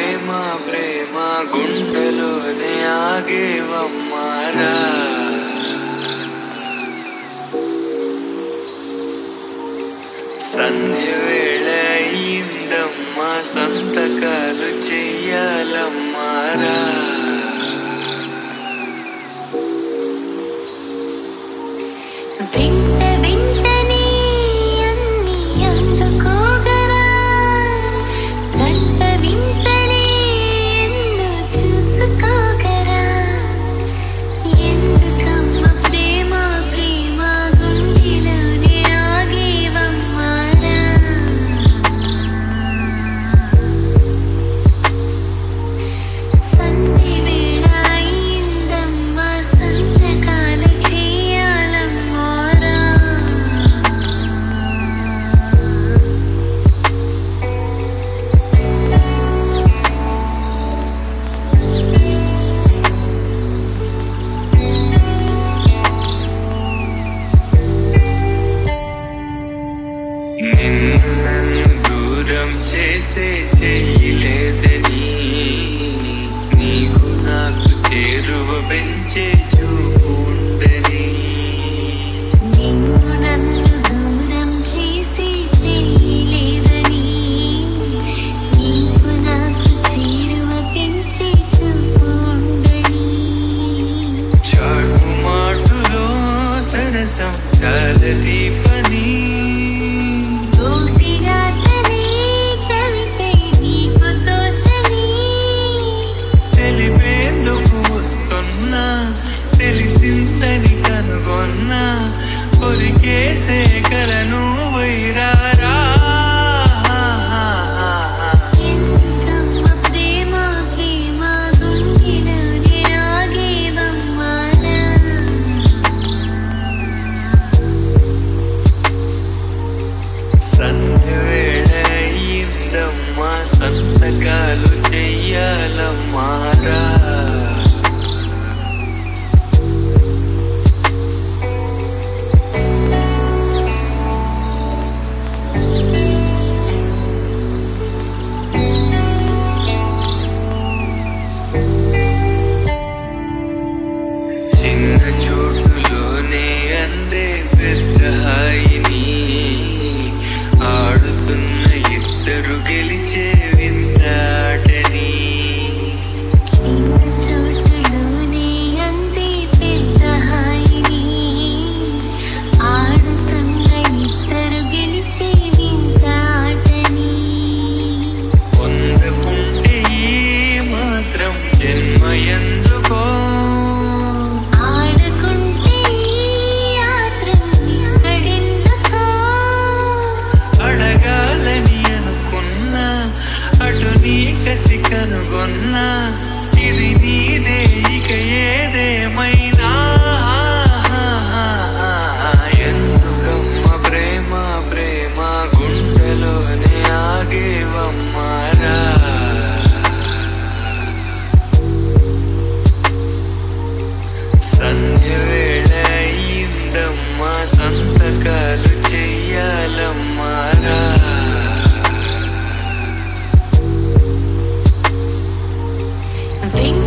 ప్రేమ ప్రేమ గుండెలోనే ఆగేవమ్మారా. సంధ్య వేళ అయిందమ్మా, సంతకాలు చెయ్యాలమ్మారా. నన్ను దూరం చేసే చెయ్యలేదని, నీకు నాకు చేరువ పెంచే చూపు ఉందని. నన్ను దూరం చేసే చెయ్యలేదని, నీకు నాకు చేరువ పెంచే చూపు ఉందని. చాటు మాటులో సరసం చాలది పని, తెలిపేందుకు వస్తున్నా, తెలిసిందని కనుగొన్నా, కొరికేసే కలను వైరారా. ప్రేమ ప్రేమ గుండెలోనే ఆగేవమ్మారా. సంధ్య వేళ అయిందమ్మా, సంతకాలు చెయ్యాలమ్మారా. చిన్న చోటులోనే అందే పెద్ద హాయిని, ఆడుతున్న ఇద్దరు గెలిచే వింటాటని. చిన్న చోటులోనే అంతే పెద్ద హాయిని, ఆడుతున్న ఇద్దరు గెలిచే వింత ఆటని. పొందకుంటే ఈ మాత్రం జన్మ ఎందుకో, ఆడుకుంటే ఈ ఆత్రం ఇక్కడెందుకో. అడగాలని అనుకున్నా, అటు నీ కసి కనుగొన్నా, ఇది నీదే ఇక ఏదేమైనా. ఎందుకమ్మ ప్రేమ ప్రేమ గుండెలోనే ఆగేవమ్మారా. సంధ్య వేళ అయిందమ్మా, సంతకాలు చెయ్యాలమ్మారా. వెంట